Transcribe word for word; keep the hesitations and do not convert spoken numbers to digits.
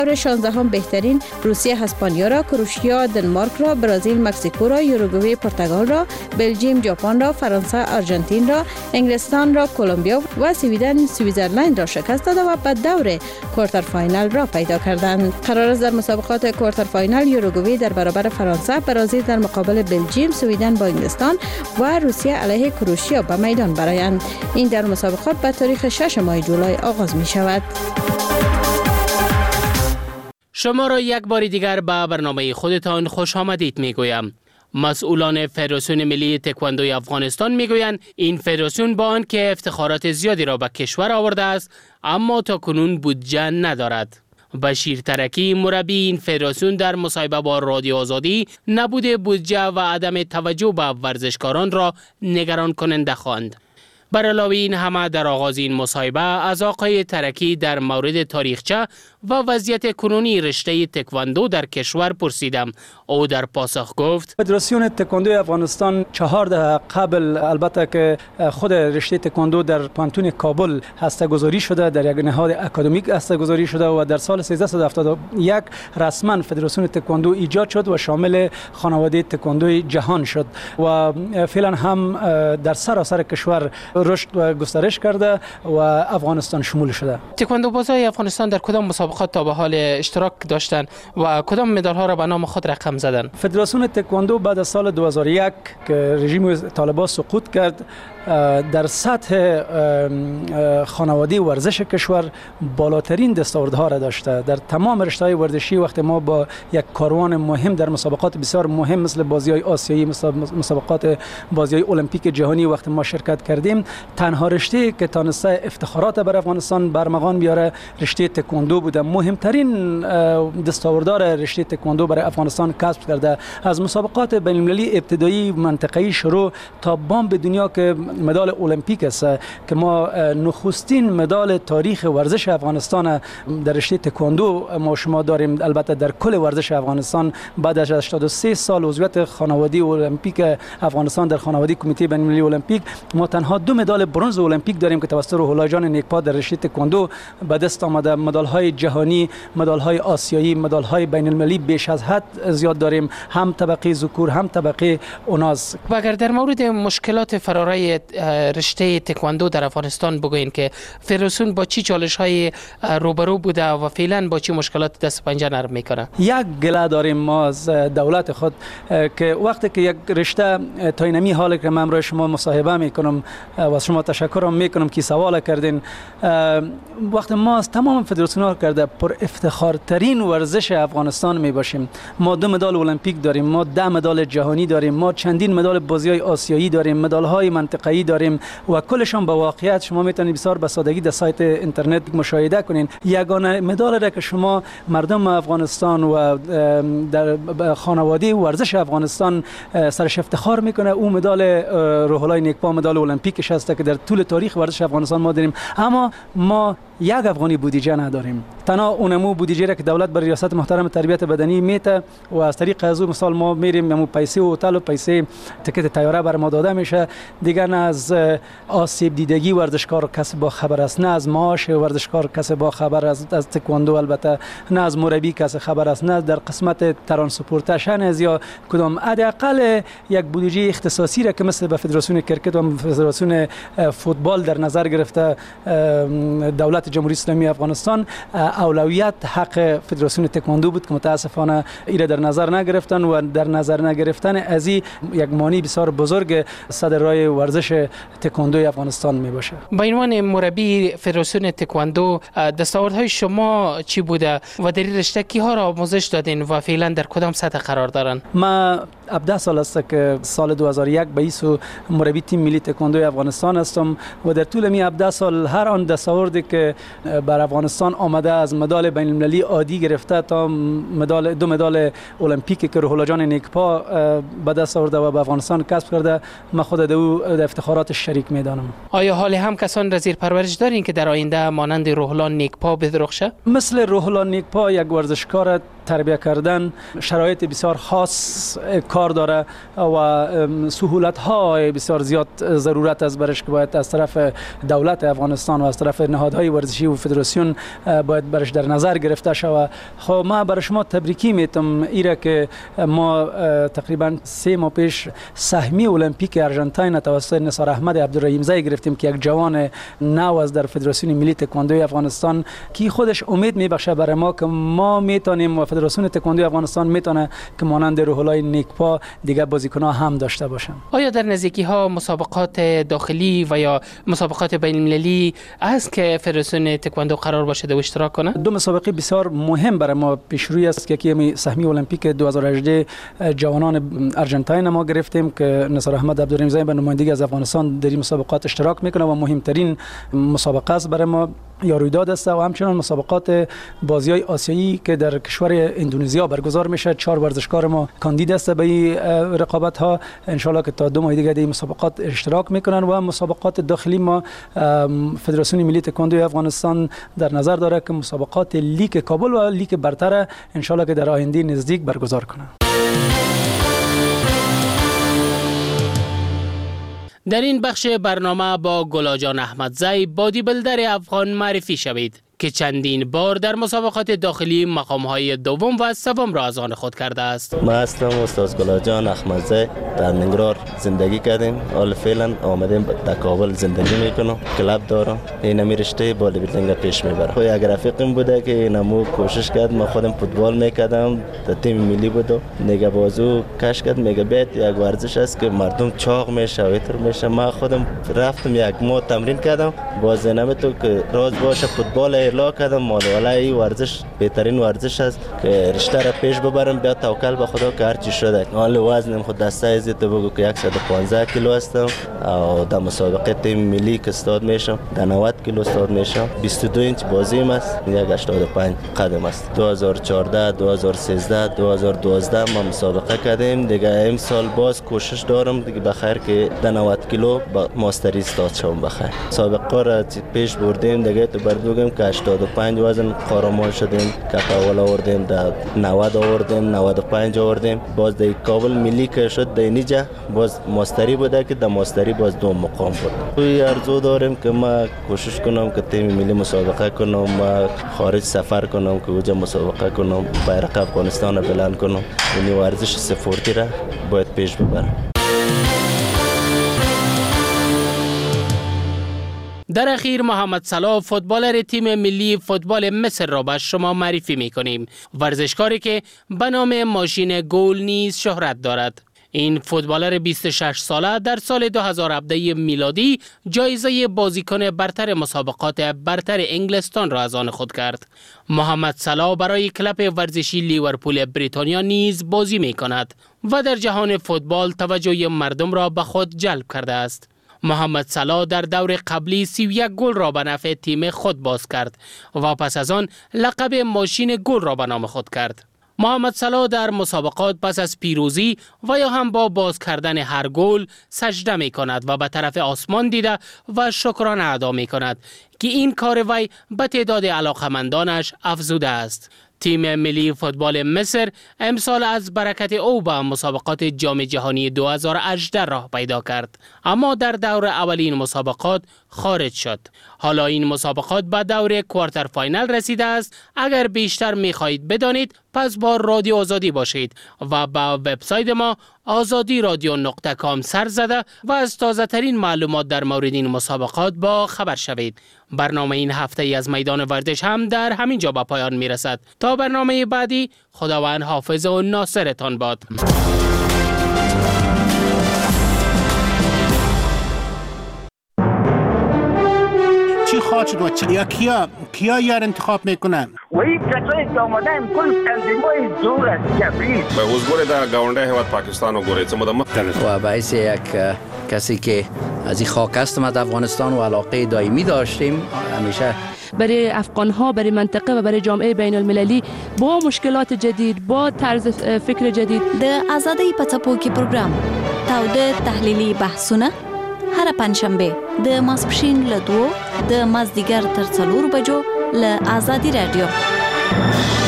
دور شانزده هم بهترین روسیه اسپانیا را، کروشیا دنمارک را، برزیل مکزیکو را، یوروگوئه پرتغال را، بلژیم ژاپن را، فرانسه آرژانتین را، انگلستان را، کلمبیا و سویدن سوئیزرلند را شکست داده و به دور کوارتر فاینال را پیدا کردند. قرار است در مسابقات کوارتر فاینال یوروگوئه در برابر فرانسه، برزیل در مقابل بلژیم، سویدن با انگلستان و روسیه علیه کروشیا به میدان برآیند. این در مسابقات به تاریخ شش ماه جولای آغاز می شود. شما را یک بار دیگر به برنامه خودتان خوش آمدید می گویم. مسئولان فدراسیون ملی تکواندو افغانستان می گویند این فدراسیون با آن که افتخارات زیادی را به کشور آورده است اما تا کنون بودجه ندارد. بشیر ترکی مربی این فدراسیون در مصاحبه با رادیو آزادی نبود بودجه و عدم توجه به ورزشکاران را نگران کننده خواند. بر علاوه این همه در آغاز این مصاحبه از آقای ترکی در مورد تاریخچه و وضعیت کنونی رشته تکواندو در کشور پرسیدم. او در پاسخ گفت فدراسیون تکواندو افغانستان چهار دهه قبل البته که خود رشته تکواندو در پانتون کابل هسته‌گذاری شده، در یک نهاد اکادمیک هسته‌گذاری شده و در سال سیزده هفتاد و یک رسما فدراسیون تکواندو ایجاد شد و شامل خانواده تکواندوی جهان شد و فعلا هم در سراسر کشور رشد و گسترش کرده و افغانستان شمول شده. تکواندو بازای افغانستان در کدام مسابقات تا به حال اشتراک داشتند و کدام مدال ها را به نام خود رقم زدند؟ فدراسیون تکواندو بعد از سال دو هزار و یک که رژیم طالبان سقوط کرد در سطح خانواده ورزش کشور بالاترین دستاوردها را داشته. در تمام رشته‌های ورزشی وقتی ما با یک کاروان مهم در مسابقات بسیار مهم مثل بازی‌های آسیایی، مسابقات بازی‌های المپیک جهانی وقتی ما شرکت کردیم، تنها رشته که تانسته افتخارات بر افغانستان برمغان بیاره رشته تکواندو بوده. مهمترین دستاورددار رشته تکواندو برای افغانستان کسب کرده. از مسابقات بین‌المللی ابتدایی منطقه‌ای شروع تا بام به دنیا که مدال المپیک است که ما نخستین مدال تاریخ ورزش افغانستان در رشته تکواندو ما شما داریم. البته در کل ورزش افغانستان بعد از هشتاد و سه سال عضویت خانواده المپیک افغانستان در خانواده کمیته بین‌المللی المپیک ما تنها دو مدال برنز المپیک داریم که توسط روح الله جان نیکپا در رشته تکواندو به دست آمده. مدال‌های جهانی، مدال‌های آسیایی، مدال‌های بین‌المللی بیش از حد زیاد داریم، هم طبقه ذکور هم طبقه اناث. و اگر در مورد مشکلات فرارای رشته تکواندو در افغانستان بگوین که فدراسیون با چی چالش‌های روبرو بوده و فعلا با چی مشکلات دست پنجه نرم میکنه؟ یک گله داریم ما از دولت خود که وقتی که یک رشته تا اینمی حالی که من برای شما مصاحبه میکنم و از شما تشکرم میکنم که سوال کردین، وقتی ما از تمام فدراسیون‌ها کرده پر افتخار ترین ورزش افغانستان می باشیم. ما دو مدال المپیک داریم، ما ده مدال جهانی داریم، ما چندین مدال بازی‌های آسیایی داریم، مدال‌های منطقه‌ای داریم و کلشون به واقعیت شما میتونید بسیار به سادگی در سایت اینترنت مشاهده کنین. یگانه مدال را که شما مردم افغانستان و در خانواده ورزش افغانستان سرش افتخار میکنه او مدال روح الله نیکپا، مدال المپیکش هست که در طول تاریخ ورزش افغانستان ما داریم. اما ما یک افغانی بودجه نداریم. تنها اونمو بودجه را که دولت بر ریاست محترم تربیت بدنی میته و از طریق از مثال ما میریم همون پیسه و هتل و پیسه تکت طیاره بر ما داده میشه. دیگر نه از آسیب دیدگی ورزشکار کسی با خبر است، نه از معاش ورزشکار کسی با خبر است، از تکواندو البته نه از مربی کسی خبر است، نه در قسمت ترانسپورتشن از یا کدام حداقل یک بودجه اختصاصی را که مثل به فدراسیون کرکت و فدراسیون فوتبال در نظر گرفته دولت جمهوری اسلامی افغانستان، اولویت حق فدراسیون تکواندو بود که متاسفانه ایره در نظر نگرفتن و در نظر نگرفتن از یک مانع بسیار بزرگ صدر راه ورزش تکواندو افغانستان می باشه. با عنوان مربی فدراسیون تکواندو دستاوردهای شما چی بوده و در این رشته کیها را آموزش دادین و فعلا در کدام سطح قرار دارن؟ ما هفده سال است که سال دو هزار و یک به ایسو مربی تیم ملی تکواندو افغانستان هستم و در طول می هفده سال هر آن دستاوردی که بر افغانستان آمده از مدال بین المللی عادی گرفته تا مدال دو مدال المپیکی که روح الله جان نیکپا به دست آورده و به افغانستان کسب کرده، من خود در او در افتخارات شریک میدانم. آیا حال هم کسان را زیر پرورش دارین که در آینده مانند روح الله نیکپا بدرخشه؟ مثل روح الله نیکپا یک ورزشکار تربیت کردن شرایط بسیار خاص کار داره و سهولت های بسیار زیاد ضرورت است برش که باید از طرف دولت افغانستان و از طرف نهادهای ورزشی و فدراسیون باید برش در نظر گرفته شود. خب ما برای شما تبریکی میتم ایره که ما تقریبا سه ماه پیش سهمی المپیک آرژانتین توسط نثار احمد عبدالرحیم زی گرفتیم که یک جوان نو از در فدراسیون ملی تکواندوی افغانستان کی خودش امید میبخشه برای ما که ما میتونیم و فدراسیون تکواندوی افغانستان میتونه که مانند روح الله نیکپا دیگه بازیکن‌ها هم داشته باشن. آیا در نزدیکی ها مسابقات داخلی و یا مسابقات بین المللی است که فدراسیون تکواندو قرار باشه در اشتراک کنه؟ دو مسابقه بسیار مهم برای ما پیش روی است که یکی سهمی المپیک دو هزار و هجده جوانان آرژانتین ما گرفتیم که نثار احمد عبدالرحیم زی به نمایندگی از افغانستان در این مسابقات اشتراک میکنه و مهمترین مسابقه است برای ما یا رویداد است و همچنین مسابقات بازی‌های آسیایی که در کشور اندونزیا برگزار میشه. چهار ورزشکار ما کاندید است به این رقابت ها، ان شاء الله که تا دو ماه دیگه در مسابقات اشتراک میکنن و مسابقات داخلی ما فدراسیون ملی تکواندوی افغانستان در نظر داره که مسابقات لیگ کابل و لیگ برتر ان شاء الله که در آینده نزدیک برگزار کنه. در این بخش برنامه با گلاجان احمدزی بادی بلدر افغان معرفی شوید که چندین بار در مسابقات داخلی مقام‌های دوم و سوم را از آن خود کرده است. ما هستم استاد گلاجان احمدزی، در ننگرهار زندگی کردیم، حال فعلا آمدیم در کابل زندگی میکنم، کلاب دارم، این می رشته بادی بیلدینگ پیش میبرم. خو یک رفیقم بوده که نمو کوشش کرد، ما خودم فوتبال میکردم، در تیم ملی بودم، نگه بازو کش کرد، میگه بیت یک ورزش است که مردم چاق میشه و ایتر میشه. ما خودم رفتم یک ماه تمرین کردم، باز نمیتو که راز باشه فوتبال لا کردم، مال ولای ورزش بهترین ورزش است که رشته را پیش ببرم، بیا توکل به خدا که هر چی شده. حال وزنم خود دسته ازی تو بگو که صد و پانزده کیلو هستم و در مسابقه تیم ملی که استاد میشم در نود کیلو استاد میشم. بیست و دو اینچ بازیم است، یک هشتاد و پنج قدم است. دو هزار و چهارده دو هزار و سیزده دو هزار و دوازده ما مسابقه کردیم دیگه. امسال باز کوشش دارم دیگه بخیر که در نود کیلو با ماستری استاد شوم بخیر. مسابقه را پیش بردیم دیگه تو بردوگم که هشتاد و پنج وزن قهرمان شدیم، که اول آوردیم در نود آوردیم، نود و پنج آوردیم. باز در کابل ملی که شد در اینجا باز ماستری بوده که در ماستری باز دو مقام بود. توی ارزو داریم که ما کوشش کنم که تیم ملی مسابقه کنم، ما خارج سفر کنم که اونجا مسابقه کنم، بیرق افغانستان را بلند کنم. این ورزش سپورتی را باید پیش ببرم. در اخیر محمد صلاح فوتبالر تیم ملی فوتبال مصر را به شما معرفی می‌کنیم. ورزشکاری که به نام ماشین گل نیز شهرت دارد. این فوتبالر بیست و شش ساله در سال دو هزار و هفده میلادی جایزه بازیکن برتر مسابقات برتر انگلستان را از آن خود کرد. محمد صلاح برای کلب ورزشی لیورپول بریتانیا نیز بازی می‌کند و در جهان فوتبال توجه مردم را به خود جلب کرده است. محمد صلاح در دور قبلی سی و یک گل را به نفع تیم خود باز کرد و پس از آن لقب ماشین گل را به نام خود کرد. محمد صلاح در مسابقات پس از پیروزی و یا هم با باز کردن هر گل سجده می کند و به طرف آسمان دیده و شکرانه ادا می کند که این کار وی به تعداد علاقمندانش افزوده است. تیم ملی فوتبال مصر امسال از برکت او به مسابقات جام جهانی دو هزار و هجده راه پیدا کرد، اما در دور اولین مسابقات خارج شد. حالا این مسابقات به دور کوارتر فاینال رسیده است. اگر بیشتر می خواهید بدانید پس با رادیو آزادی باشید و با وبسایت ما آزادی رادیو نقطه کام سر زده و از تازه ترین معلومات در مورد این مسابقات با خبر شوید. برنامه این هفته ای از میدان ورزش هم در همین جا به پایان می رسد. تا برنامه بعدی، خداوند حافظ و ناصرتان باد. چی خواهد شد و چی؟ یا کیا کیا یار انتخاب میکنن؟ و این کسایی که آمدن کل تنظیمای زور است کبرید. به وزگوری در گاونده هیواد پاکستان و گوری چه و باعث یک کسی که از این خاک هستم از افغانستان و علاقه دائمی داشتیم همیشه برای افغان‌ها، برای منطقه و برای جامعه بین المللی با مشکلات جدید، با طرز فکر جدید. د آزادۍ په څپو کې پروګرام تاوده تحلیلي بحثونه هر پنځشنبه د ماسپښین له دوو د مازدیګر تر څلورو بجو له آزادي رادیو.